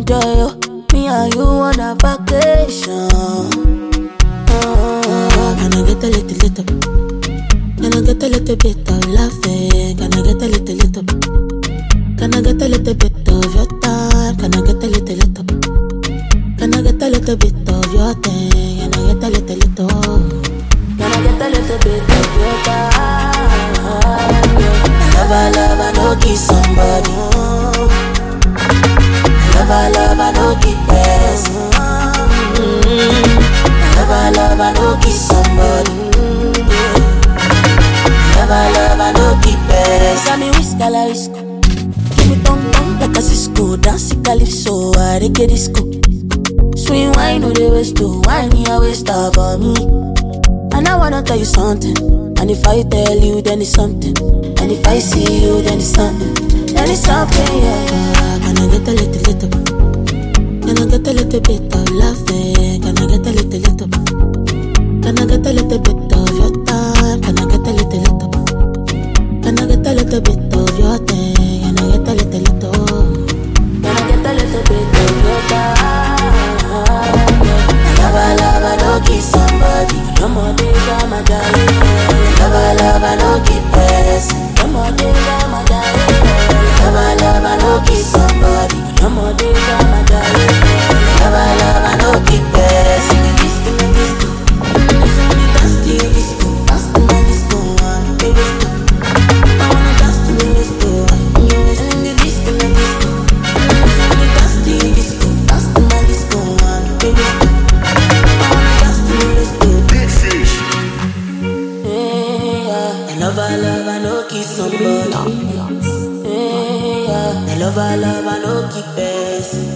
enjoy, oh. Me and you on a vacation. Can I get a little? Can I get a little bit of laughing? Can I get a little? Can I get a little bit of your time? Can I get a little? Can I get a little bit of your thing? Can I get a little? Can I get a little bit of your time? I know kiss somebody. I know keep best. I know kiss somebody. I know keep best. Got me whisk a la whisk. Give me tongue like a Cisco. Dance calypso, I reggae disco. Swing wine, no they waste to wine, you always stop for me. And I wanna tell you something. And if I tell you, then it's something. And if I see you, then it's something. Then it's something, yeah. Can I get a little? Can I get a little bit of laughing? Can I get a little? Can I get a little bit of your time? Can I get a little? Can I get a little bit of your thing? Can I get a little? Can I get a little bit of your time? I know kiss somebody. No more days, I'm a darling. I know keep pressing. No more days, I'm a darling. I know kiss somebody. No more days, I'm a darling. I know keep pressing. I know kiss somebody. I love, I know keep best.